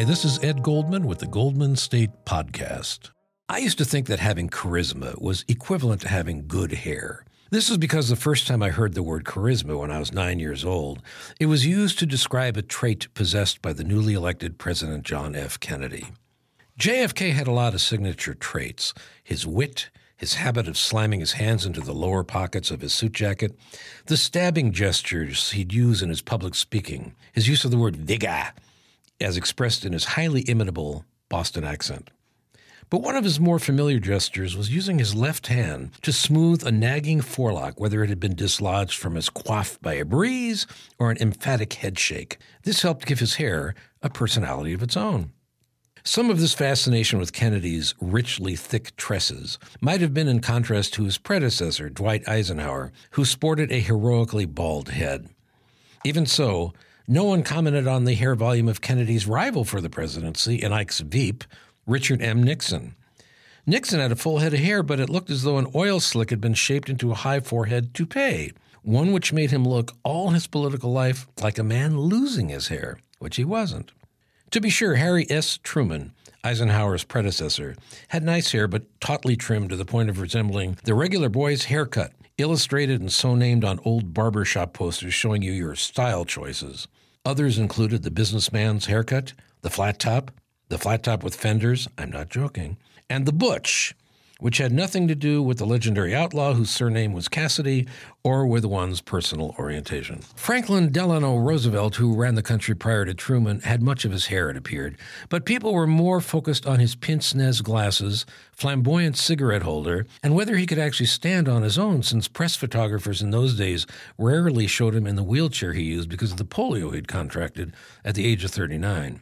this is Ed Goldman with the Goldman State Podcast. I used to think that having charisma was equivalent to having good hair. This is because the first time I heard the word charisma when I was 9 years old, it was used to describe a trait possessed by the newly elected President John F. Kennedy. JFK had a lot of signature traits: his wit, his habit of slamming his hands into the lower pockets of his suit jacket, the stabbing gestures he'd use in his public speaking, his use of the word vigor, as expressed in his highly imitable Boston accent. But one of his more familiar gestures was using his left hand to smooth a nagging forelock, whether it had been dislodged from his coif by a breeze or an emphatic headshake. This helped give his hair a personality of its own. Some of this fascination with Kennedy's richly thick tresses might have been in contrast to his predecessor, Dwight Eisenhower, who sported a heroically bald head. Even so, no one commented on the hair volume of Kennedy's rival for the presidency in Ike's Veep, Richard M. Nixon. Nixon had a full head of hair, but it looked as though an oil slick had been shaped into a high forehead toupee, one which made him look all his political life like a man losing his hair, which he wasn't. To be sure, Harry S. Truman, Eisenhower's predecessor, had nice hair but tautly trimmed to the point of resembling the regular boy's haircut, illustrated and so named on old barbershop posters showing you your style choices. Others included the businessman's haircut, the flat top with fenders, I'm not joking, and the butch, which had nothing to do with the legendary outlaw whose surname was Cassidy or with one's personal orientation. Franklin Delano Roosevelt, who ran the country prior to Truman, had much of his hair, it appeared, but people were more focused on his pince-nez glasses, flamboyant cigarette holder, and whether he could actually stand on his own, since press photographers in those days rarely showed him in the wheelchair he used because of the polio he'd contracted at the age of 39.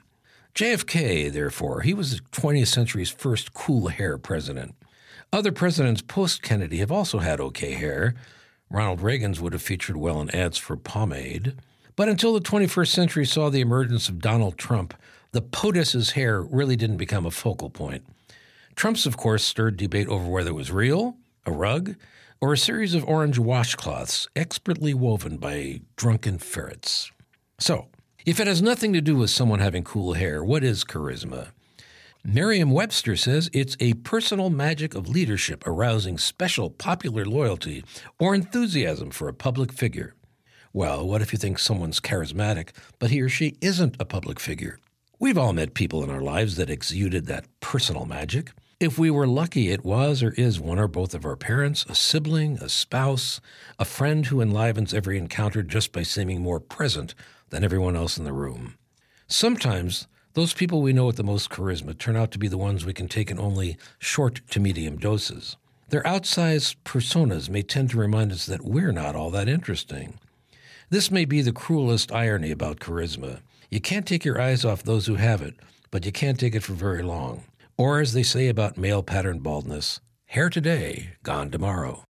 JFK, therefore, he was the 20th century's first cool hair president. Other presidents post-Kennedy have also had okay hair. Ronald Reagan's would have featured well in ads for pomade. But until the 21st century saw the emergence of Donald Trump, the POTUS's hair really didn't become a focal point. Trump's, of course, stirred debate over whether it was real, a rug, or a series of orange washcloths expertly woven by drunken ferrets. So, if it has nothing to do with someone having cool hair, what is charisma? Merriam-Webster says it's a personal magic of leadership arousing special popular loyalty or enthusiasm for a public figure. Well, what if you think someone's charismatic, but he or she isn't a public figure? We've all met people in our lives that exuded that personal magic. If we were lucky, it was or is one or both of our parents, a sibling, a spouse, a friend who enlivens every encounter just by seeming more present than everyone else in the room. Sometimes those people we know with the most charisma turn out to be the ones we can take in only short to medium doses. Their outsized personas may tend to remind us that we're not all that interesting. This may be the cruelest irony about charisma. You can't take your eyes off those who have it, but you can't take it for very long. Or as they say about male pattern baldness, hair today, gone tomorrow.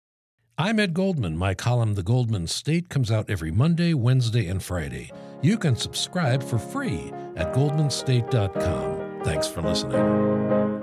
I'm Ed Goldman. My column, The Goldman State, comes out every Monday, Wednesday, and Friday. You can subscribe for free at goldmanstate.com. Thanks for listening.